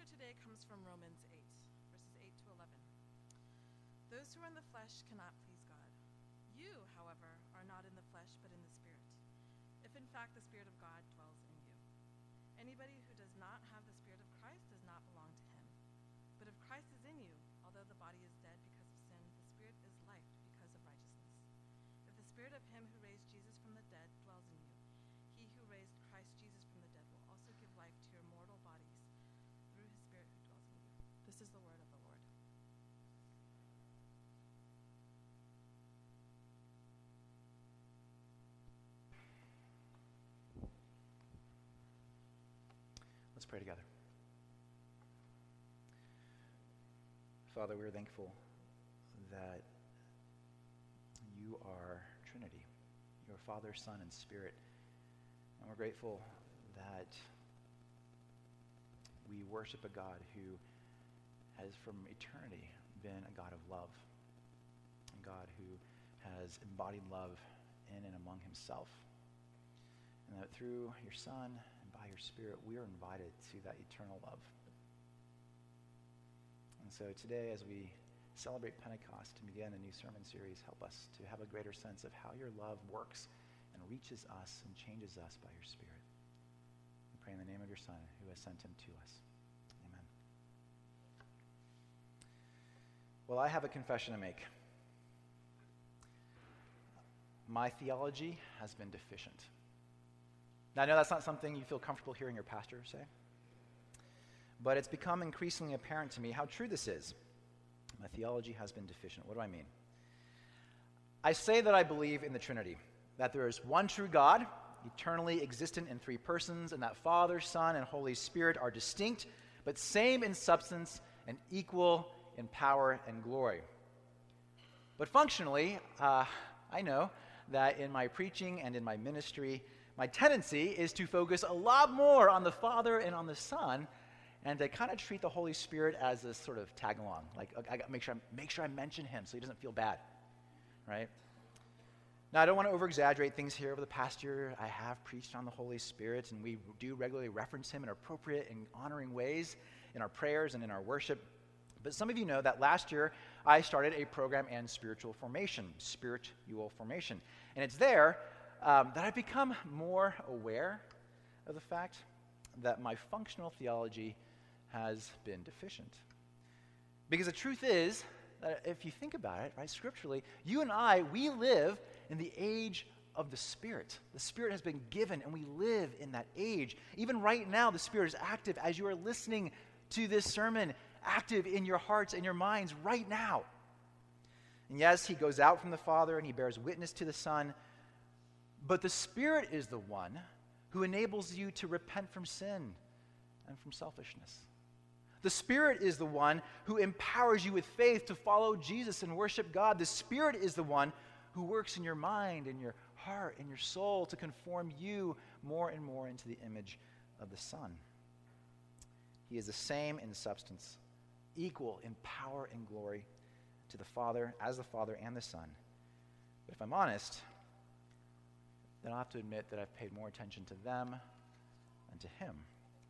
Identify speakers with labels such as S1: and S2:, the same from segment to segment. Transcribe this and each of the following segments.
S1: scripture today comes from Romans 8, verses 8 to 11. Those who are in the flesh cannot please God. You, however, are not in the flesh, but in the Spirit, if in fact the Spirit of God dwells in you. Anybody who does not have the Spirit of Christ does not belong to him. But if Christ is in you, although the body is dead because of sin, the Spirit is life because of righteousness. If the Spirit of him who raised Jesus from the dead dwells in you, he who raised Christ Jesus from the dead will also give life to your mortal bodies through his Spirit who dwells in you. This is the word of the Lord.
S2: Let's pray together. Father, we're thankful that you are Trinity. You are Father, Son, and Spirit. And we're grateful that we worship a God who has from eternity been a God of love, a God who has embodied love in and among himself. And that through your Son and by your Spirit, we are invited to that eternal love. And so today, as we celebrate Pentecost and begin a new sermon series, help us to have a greater sense of how your love works and reaches us and changes us by your Spirit. We pray in the name of your Son, who has sent him to us. Amen. Well, I have a confession to make. My theology has been deficient. Now, I know that's not something you feel comfortable hearing your pastor say, but it's become increasingly apparent to me how true this is. My theology has been deficient. What do I mean? I say that I believe in the Trinity, that there is one true God, eternally existent in three persons, and that Father, Son, and Holy Spirit are distinct, but same in substance and equal in power and glory. But functionally, I know that in my preaching and in my ministry, my tendency is to focus a lot more on the Father and on the Son, and to kind of treat the Holy Spirit as this sort of tag along. Like, I got to make sure I mention him so he doesn't feel bad, right? Now, I don't want to over-exaggerate things here. Over the past year, I have preached on the Holy Spirit, and we do regularly reference him in appropriate and honoring ways in our prayers and in our worship. But some of you know that last year, I started a program in spiritual formation. And it's there that I've become more aware of the fact that my functional theology has been deficient. Because the truth is that if you think about it, right, scripturally, you and I, we live in the age of the Spirit. The Spirit has been given, and we live in that age. Even right now, the Spirit is active as you are listening to this sermon, active in your hearts and your minds right now. And yes, he goes out from the Father, and he bears witness to the Son, but the Spirit is the one who enables you to repent from sin and from selfishness. The Spirit is the one who empowers you with faith to follow Jesus and worship God. The Spirit is the one who works in your mind, in your heart, in your soul to conform you more and more into the image of the Son. He is the same in substance, equal in power and glory to the Father, as the Father and the Son. But if I'm honest, then I'll have to admit that I've paid more attention to them than to him.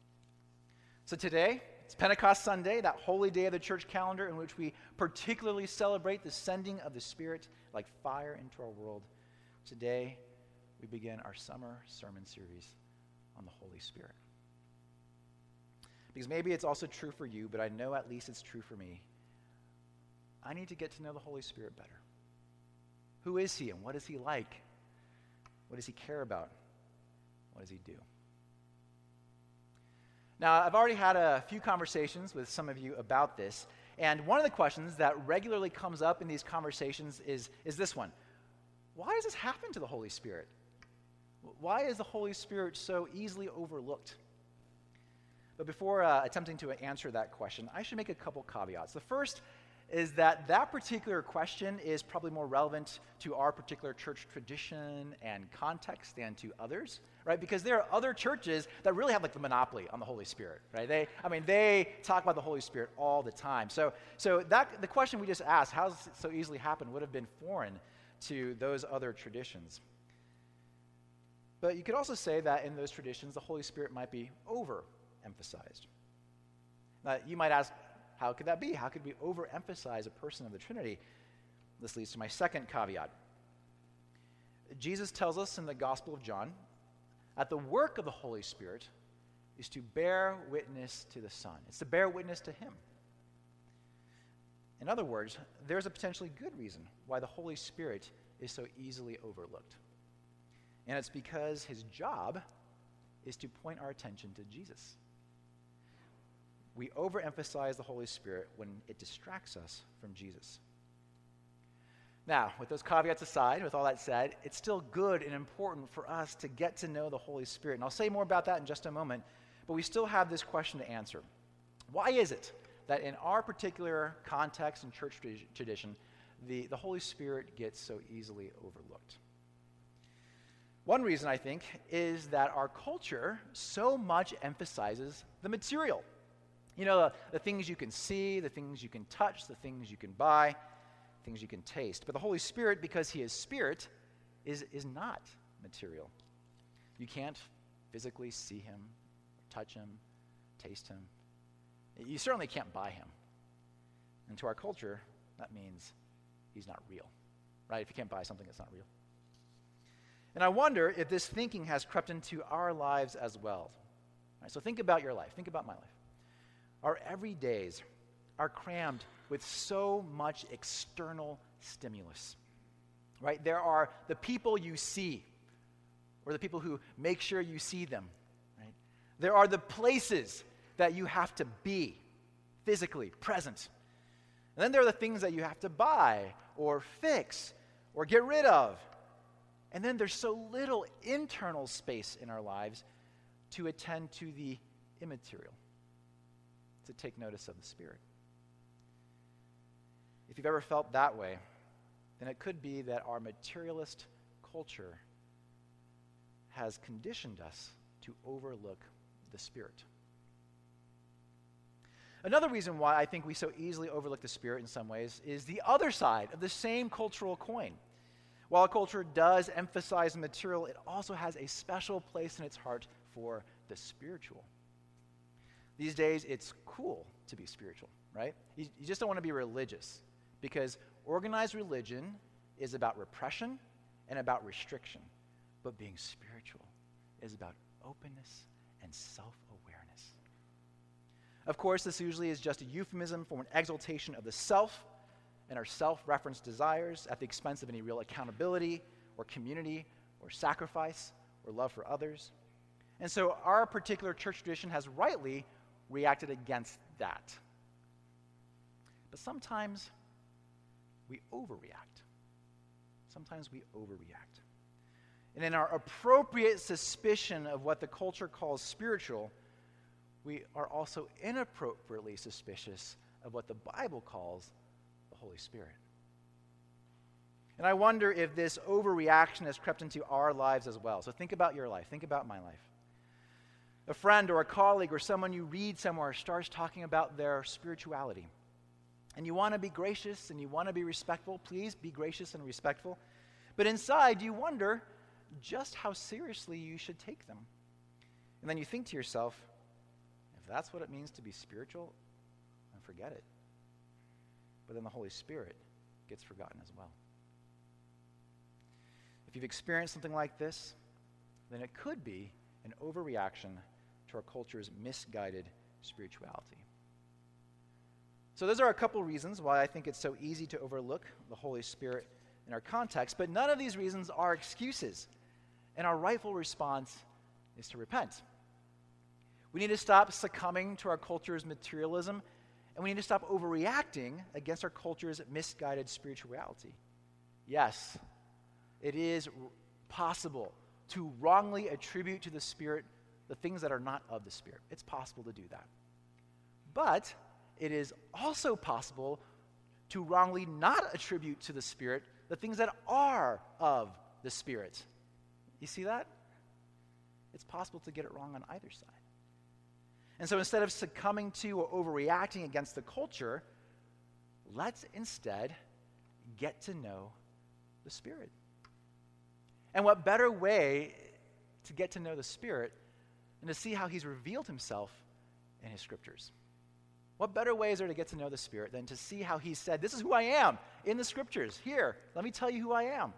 S2: So today, it's Pentecost Sunday, that holy day of the church calendar in which we particularly celebrate the sending of the Spirit like fire into our world. Today, we begin our summer sermon series on the Holy Spirit. Because maybe it's also true for you, but I know at least it's true for me. I need to get to know the Holy Spirit better. Who is he and what is he like? What does he care about? What does he do? Now, I've already had a few conversations with some of you about this, and one of the questions that regularly comes up in these conversations is this one. Why does this happen to the Holy Spirit? Why is the Holy Spirit so easily overlooked? But before attempting to answer that question, I should make a couple caveats. The first is that particular question is probably more relevant to our particular church tradition and context than to others, right? Because there are other churches that really have like the monopoly on the Holy Spirit, right? They talk about the Holy Spirit all the time. So the question we just asked, how does it so easily happen, would have been foreign to those other traditions. But you could also say that in those traditions, the Holy Spirit might be overemphasized. You might ask, how could that be? How could we overemphasize a person of the Trinity? This leads to my second caveat. Jesus tells us in the Gospel of John that the work of the Holy Spirit is to bear witness to the Son. It's to bear witness to him. In other words, there's a potentially good reason why the Holy Spirit is so easily overlooked. And it's because his job is to point our attention to Jesus. We overemphasize the Holy Spirit when it distracts us from Jesus. Now, with those caveats aside, with all that said, it's still good and important for us to get to know the Holy Spirit. And I'll say more about that in just a moment, but we still have this question to answer. Why is it that in our particular context and church tradition, the Holy Spirit gets so easily overlooked? One reason, I think, is that our culture so much emphasizes the material. You know, the things you can see, the things you can touch, the things you can buy, things you can taste. But the Holy Spirit, because he is spirit, is not material. You can't physically see him, touch him, taste him. You certainly can't buy him. And to our culture, that means he's not real, right? If you can't buy something, it's not real. And I wonder if this thinking has crept into our lives as well. Right, so think about your life. Think about my life. Our everydays are crammed with so much external stimulus, right? There are the people you see, or the people who make sure you see them, right? There are the places that you have to be physically present. And then there are the things that you have to buy or fix or get rid of. And then there's so little internal space in our lives to attend to the immaterial, to take notice of the Spirit. If you've ever felt that way, then it could be that our materialist culture has conditioned us to overlook the Spirit. Another reason why I think we so easily overlook the Spirit in some ways is the other side of the same cultural coin. While culture does emphasize the material, it also has a special place in its heart for the spiritual. These days, it's cool to be spiritual, right? You just don't want to be religious, because organized religion is about repression and about restriction, but being spiritual is about openness and self-awareness. Of course, this usually is just a euphemism for an exaltation of the self and our self-referenced desires at the expense of any real accountability or community or sacrifice or love for others. And so our particular church tradition has rightly reacted against that. But sometimes we overreact. Sometimes we overreact. And in our appropriate suspicion of what the culture calls spiritual, we are also inappropriately suspicious of what the Bible calls the Holy Spirit. And I wonder if this overreaction has crept into our lives as well. So think about your life. Think about my life. A friend or a colleague or someone you read somewhere starts talking about their spirituality. And you want to be gracious and you want to be respectful. Please be gracious and respectful. But inside, you wonder just how seriously you should take them. And then you think to yourself, if that's what it means to be spiritual, then forget it. But then the Holy Spirit gets forgotten as well. If you've experienced something like this, then it could be an overreaction to our culture's misguided spirituality. So those are a couple reasons why I think it's so easy to overlook the Holy Spirit in our context, but none of these reasons are excuses. And our rightful response is to repent. We need to stop succumbing to our culture's materialism, and we need to stop overreacting against our culture's misguided spirituality. Yes, it is possible to wrongly attribute to the Spirit the things that are not of the Spirit. It's possible to do that. But it is also possible to wrongly not attribute to the Spirit the things that are of the Spirit. You see that? It's possible to get it wrong on either side. And so instead of succumbing to or overreacting against the culture, let's instead get to know the Spirit. And what better way to get to know the Spirit than to see how he's revealed himself in his scriptures? What better way is there to get to know the Spirit than to see how he said, this is who I am in the Scriptures. Here, let me tell you who I am.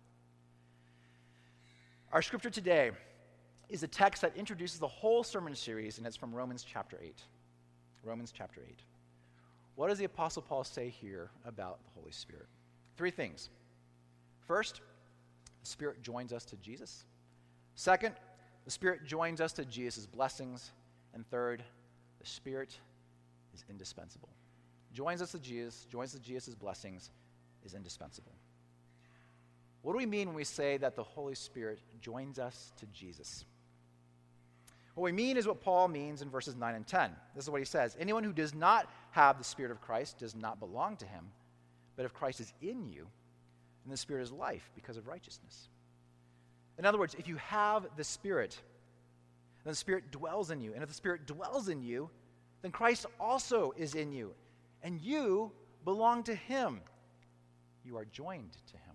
S2: Our scripture today is a text that introduces the whole sermon series, and it's from Romans chapter 8. Romans chapter 8. What does the Apostle Paul say here about the Holy Spirit? 3 things. First, the Spirit joins us to Jesus. Second, the Spirit joins us to Jesus' blessings. And third, the Spirit is indispensable. Joins us to Jesus, joins us to Jesus' blessings, is indispensable. What do we mean when we say that the Holy Spirit joins us to Jesus? What we mean is what Paul means in verses 9 and 10. This is what he says. Anyone who does not have the Spirit of Christ does not belong to him. But if Christ is in you, then the Spirit is life because of righteousness. In other words, if you have the Spirit, then the Spirit dwells in you. And if the Spirit dwells in you, then Christ also is in you. And you belong to him. You are joined to him.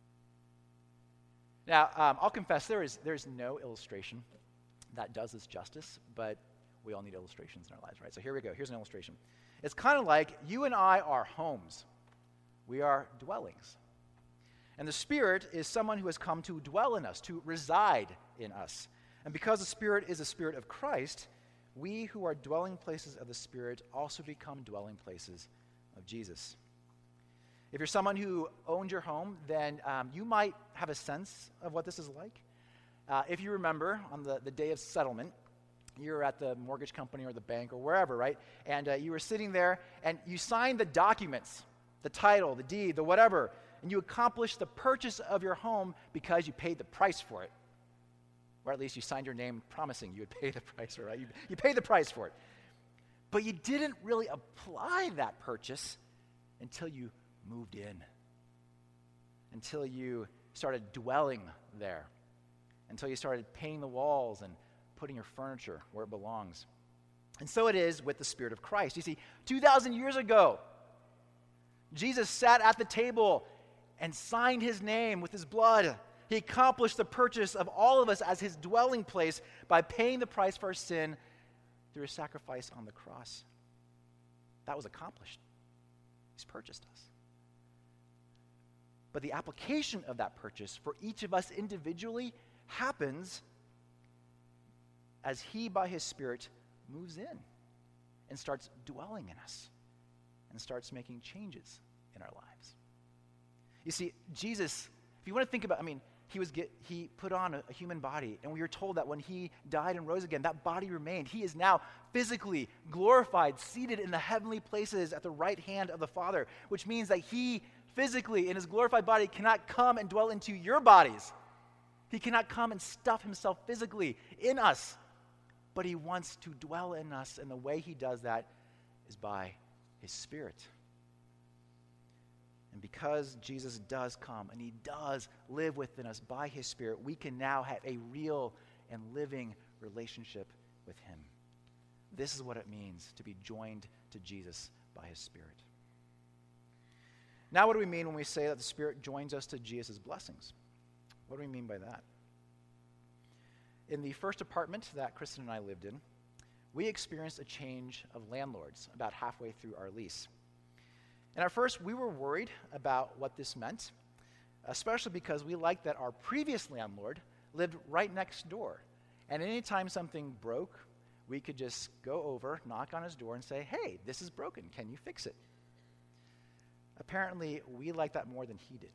S2: Now, I'll confess there's no illustration that does this justice, but we all need illustrations in our lives, right? So here we go. Here's an illustration. It's kind of like you and I are homes. We are dwellings. And the Spirit is someone who has come to dwell in us, to reside in us. And because the Spirit is the Spirit of Christ, we who are dwelling places of the Spirit also become dwelling places of Jesus. If you're someone who owns your home, then you might have a sense of what this is like. If you remember, on the day of settlement, you were at the mortgage company or the bank or wherever, right? And you were sitting there, and you signed the documents, the title, the deed, the whatever, and you accomplished the purchase of your home because you paid the price for it. Or at least you signed your name promising you would pay the price for it, right? You paid the price for it. But you didn't really apply that purchase until you moved in, until you started dwelling there, until you started painting the walls and putting your furniture where it belongs. And so it is with the Spirit of Christ. You see, 2,000 years ago, Jesus sat at the table and signed his name with his blood. He accomplished the purchase of all of us as his dwelling place by paying the price for our sin through his sacrifice on the cross. That was accomplished. He's purchased us. But the application of that purchase for each of us individually happens as he, by his Spirit, moves in and starts dwelling in us and starts making changes in our lives. You see, Jesus, if you want to think about, he put on a human body, and we are told that when he died and rose again, that body remained. He is now physically glorified, seated in the heavenly places at the right hand of the Father, which means that he physically, in his glorified body, cannot come and dwell into your bodies. He cannot come and stuff himself physically in us, but he wants to dwell in us, and the way he does that is by his Spirit. And because Jesus does come and he does live within us by his Spirit, we can now have a real and living relationship with him. This is what it means to be joined to Jesus by his Spirit. Now, what do we mean when we say that the Spirit joins us to Jesus' blessings? What do we mean by that? In the first apartment that Kristen and I lived in, we experienced a change of landlords about halfway through our lease. And at first, we were worried about what this meant, especially because we liked that our previous landlord lived right next door. And anytime something broke, we could just go over, knock on his door, and say, "Hey, this is broken. Can you fix it?" Apparently, we liked that more than he did.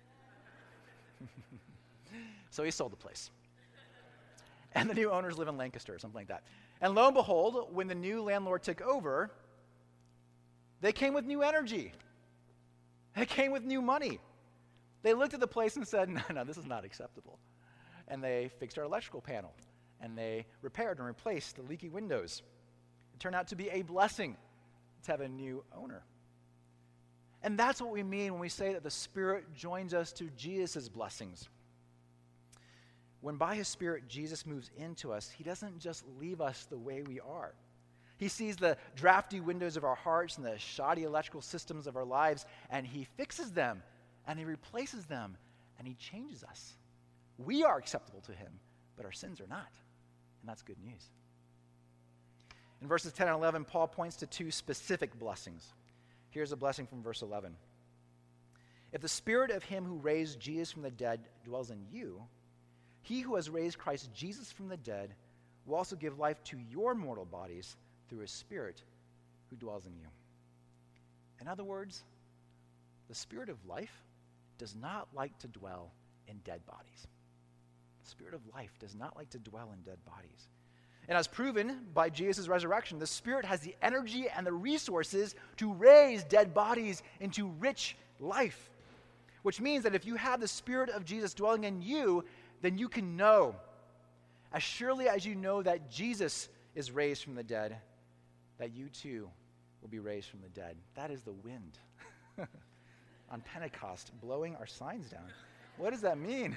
S2: So he sold the place. And the new owners live in Lancaster or something like that. And lo and behold, when the new landlord took over, they came with new energy. They came with new money. They looked at the place and said, no, this is not acceptable. And they fixed our electrical panel. And they repaired and replaced the leaky windows. It turned out to be a blessing to have a new owner. And that's what we mean when we say that the Spirit joins us to Jesus' blessings. When by his Spirit Jesus moves into us, he doesn't just leave us the way we are. He sees the drafty windows of our hearts and the shoddy electrical systems of our lives, and he fixes them, and he replaces them, and he changes us. We are acceptable to him, but our sins are not. And that's good news. In verses 10 and 11, Paul points to two specific blessings. Here's a blessing from verse 11. If the spirit of him who raised Jesus from the dead dwells in you, he who has raised Christ Jesus from the dead will also give life to your mortal bodies through his spirit who dwells in you. In other words, the spirit of life does not like to dwell in dead bodies. The spirit of life does not like to dwell in dead bodies. And as proven by Jesus' resurrection, the Spirit has the energy and the resources to raise dead bodies into rich life. Which means that if you have the Spirit of Jesus dwelling in you, then you can know, as surely as you know that Jesus is raised from the dead, that you too will be raised from the dead. That is the wind on Pentecost blowing our signs down. What does that mean?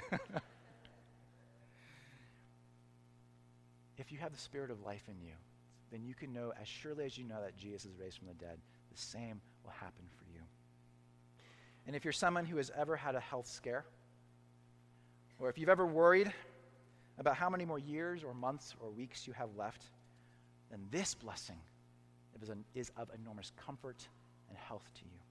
S2: If you have the Spirit of life in you, then you can know, as surely as you know that Jesus is raised from the dead, the same will happen for you. And if you're someone who has ever had a health scare, or if you've ever worried about how many more years or months or weeks you have left, then this blessing is of enormous comfort and health to you.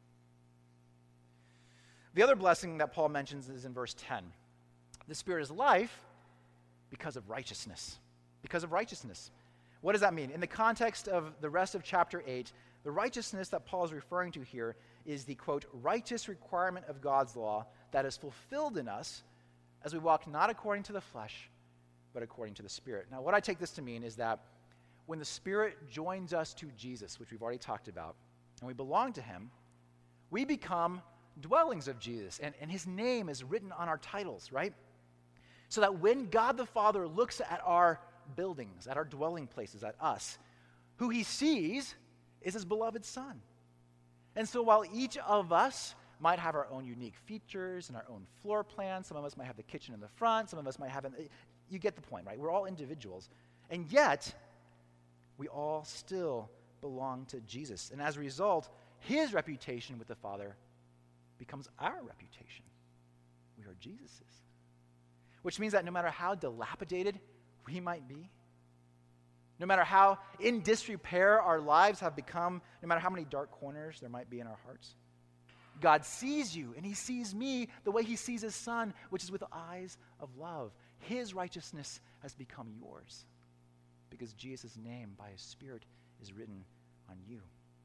S2: The other blessing that Paul mentions is in verse 10. The Spirit is life because of righteousness. Because of righteousness. What does that mean? In the context of the rest of chapter 8, the righteousness that Paul is referring to here is the, quote, righteous requirement of God's law that is fulfilled in us as we walk not according to the flesh, but according to the Spirit. Now, what I take this to mean is that when the Spirit joins us to Jesus, which we've already talked about, and we belong to him, we become dwellings of Jesus, and his name is written on our titles, right? So that when God the Father looks at our buildings, at our dwelling places, at us, who he sees is his beloved Son. And so while each of us might have our own unique features and our own floor plan, some of us might have the kitchen in the front, some of us might have, you get the point, right? We're all individuals. And yet, we all still belong to Jesus. And as a result, his reputation with the Father becomes our reputation. We are Jesus's. Which means that no matter how dilapidated we might be, no matter how in disrepair our lives have become, no matter how many dark corners there might be in our hearts, God sees you and he sees me the way he sees his Son, which is with eyes of love. His righteousness has become yours because Jesus' name by his Spirit is written on you.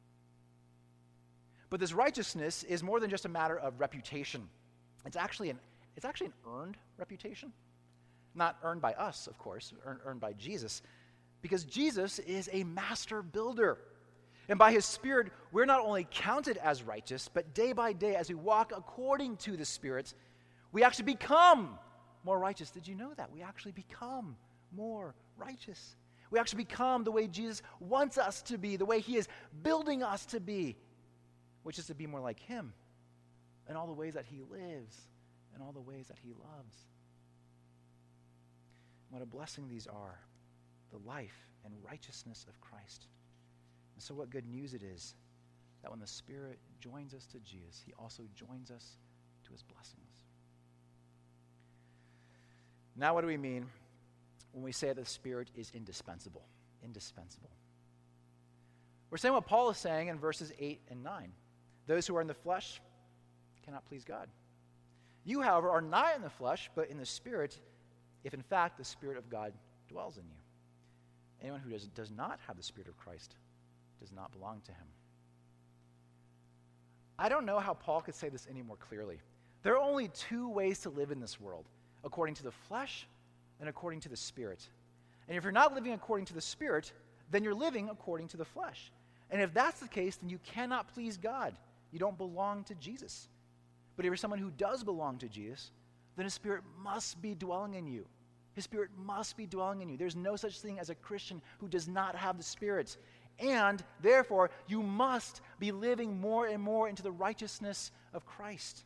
S2: But this righteousness is more than just a matter of reputation. It's actually an earned reputation. Not earned by us, of course, earned by Jesus, because Jesus is a master builder. And by his Spirit, we're not only counted as righteous, but day by day, as we walk according to the Spirit, we actually become more righteous. Did you know that? We actually become more righteous. We actually become the way Jesus wants us to be, the way he is building us to be, which is to be more like him in all the ways that he lives and all the ways that he loves. What a blessing these are, the life and righteousness of Christ. And so what good news it is that when the Spirit joins us to Jesus, he also joins us to his blessings. Now what do we mean when we say that the Spirit is indispensable? Indispensable. We're saying what Paul is saying in verses 8 and 9. Those who are in the flesh cannot please God. You, however, are not in the flesh, but in the Spirit, if in fact the Spirit of God dwells in you. Anyone who does not have the Spirit of Christ does not belong to him. I don't know how Paul could say this any more clearly. There are only two ways to live in this world, according to the flesh and according to the Spirit. And if you're not living according to the Spirit, then you're living according to the flesh. And if that's the case, then you cannot please God. You don't belong to Jesus. But if you're someone who does belong to Jesus, then his Spirit must be dwelling in you. His Spirit must be dwelling in you. There's no such thing as a Christian who does not have the Spirit. And therefore, you must be living more and more into the righteousness of Christ.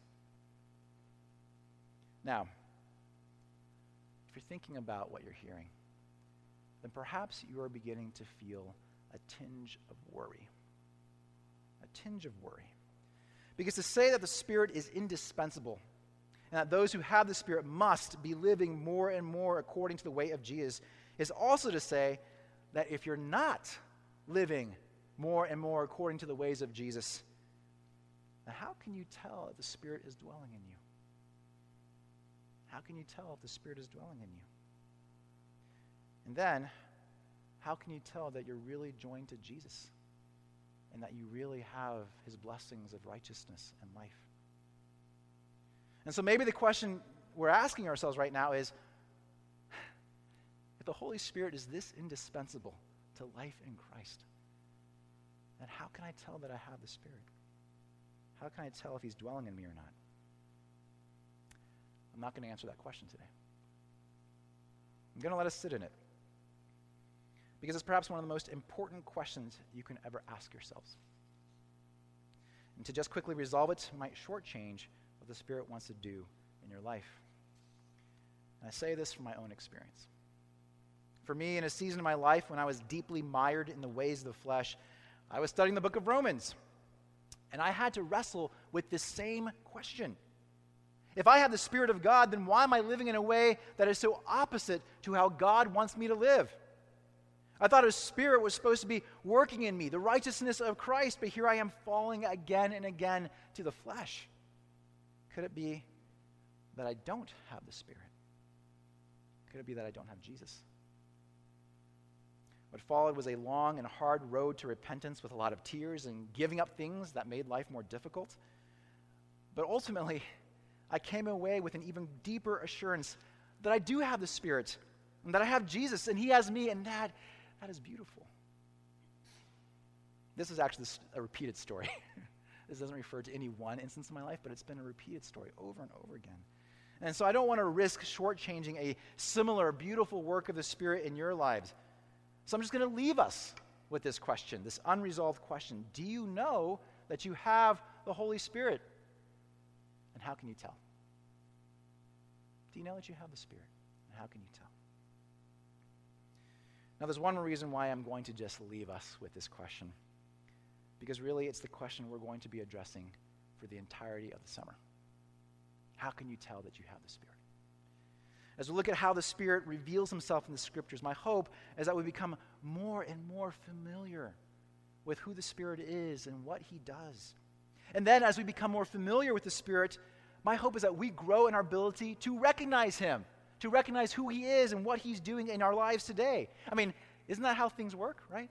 S2: Now, if you're thinking about what you're hearing, then perhaps you are beginning to feel a tinge of worry. A tinge of worry. Because to say that the Spirit is indispensable and that those who have the Spirit must be living more and more according to the way of Jesus is also to say that if you're not living more and more according to the ways of Jesus, now how can you tell if the Spirit is dwelling in you? How can you tell if the Spirit is dwelling in you? And then, how can you tell that you're really joined to Jesus and that you really have his blessings of righteousness and life? And so maybe the question we're asking ourselves right now is, if the Holy Spirit is this indispensable to life in Christ, then how can I tell that I have the Spirit? How can I tell if he's dwelling in me or not? I'm not going to answer that question today. I'm going to let us sit in it, because it's perhaps one of the most important questions you can ever ask yourselves. And to just quickly resolve it might shortchange what the Spirit wants to do in your life. And I say this from my own experience. For me, in a season of my life when I was deeply mired in the ways of the flesh, I was studying the book of Romans, and I had to wrestle with this same question. If I have the Spirit of God, then why am I living in a way that is so opposite to how God wants me to live? I thought His Spirit was supposed to be working in me, the righteousness of Christ, but here I am falling again and again to the flesh. Could it be that I don't have the Spirit? Could it be that I don't have Jesus? What followed was a long and hard road to repentance with a lot of tears and giving up things that made life more difficult. But ultimately, I came away with an even deeper assurance that I do have the Spirit and that I have Jesus and He has me, and that is beautiful. This is actually a repeated story. This doesn't refer to any one instance in my life, but it's been a repeated story over and over again. And so I don't want to risk shortchanging a similar beautiful work of the Spirit in your lives. So I'm just going to leave us with this question, this unresolved question. Do you know that you have the Holy Spirit? And how can you tell? Do you know that you have the Spirit? And how can you tell? Now, there's one reason why I'm going to just leave us with this question, because really it's the question we're going to be addressing for the entirety of the summer. How can you tell that you have the Spirit? As we look at how the Spirit reveals Himself in the Scriptures, my hope is that we become more and more familiar with who the Spirit is and what He does. And then as we become more familiar with the Spirit, my hope is that we grow in our ability to recognize Him, to recognize who He is and what He's doing in our lives today. I mean, isn't that how things work, right?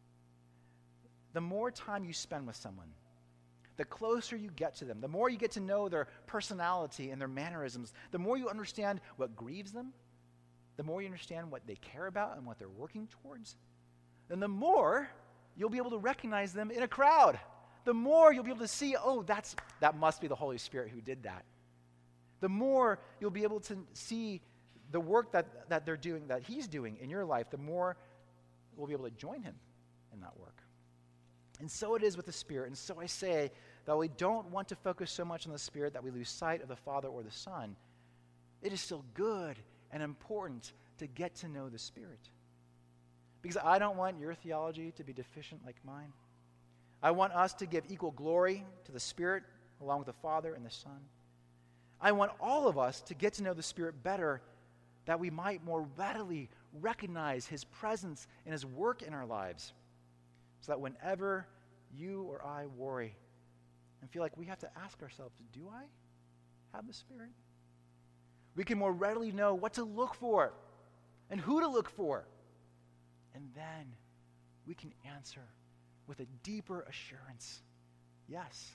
S2: The more time you spend with someone, the closer you get to them, the more you get to know their personality and their mannerisms, the more you understand what grieves them, the more you understand what they care about and what they're working towards, then the more you'll be able to recognize them in a crowd. The more you'll be able to see, oh, that must be the Holy Spirit who did that. The more you'll be able to see the work that they're doing, that He's doing in your life, the more we'll be able to join Him in that work. And so it is with the Spirit. And so I say that we don't want to focus so much on the Spirit that we lose sight of the Father or the Son. It is still good and important to get to know the Spirit. Because I don't want your theology to be deficient like mine. I want us to give equal glory to the Spirit along with the Father and the Son. I want all of us to get to know the Spirit better, that we might more readily recognize His presence and His work in our lives, so that whenever you or I worry and feel like we have to ask ourselves, do I have the Spirit? We can more readily know what to look for and who to look for. And then we can answer with a deeper assurance, yes,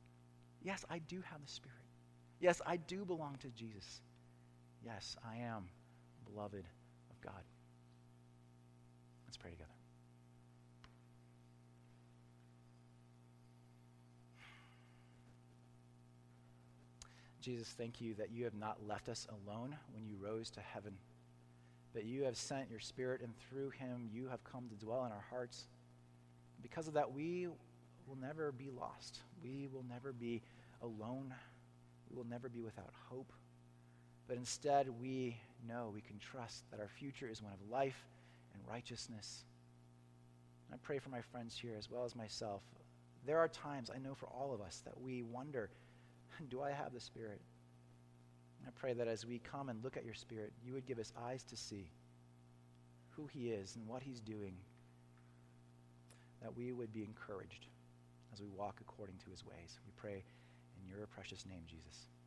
S2: I do have the Spirit. Yes, I do belong to Jesus. Yes, I am beloved of God. Let's pray together. Jesus, thank you that you have not left us alone when you rose to heaven, that you have sent your Spirit, and through Him you have come to dwell in our hearts. Because of that, we will never be lost. We will never be alone. We will never be without hope. But instead, we know, we can trust that our future is one of life and righteousness. And I pray for my friends here as well as myself. There are times, I know for all of us, that we wonder, do I have the Spirit? And I pray that as we come and look at your Spirit, you would give us eyes to see who He is and what He's doing, that we would be encouraged as we walk according to his ways. We pray in your precious name, Jesus.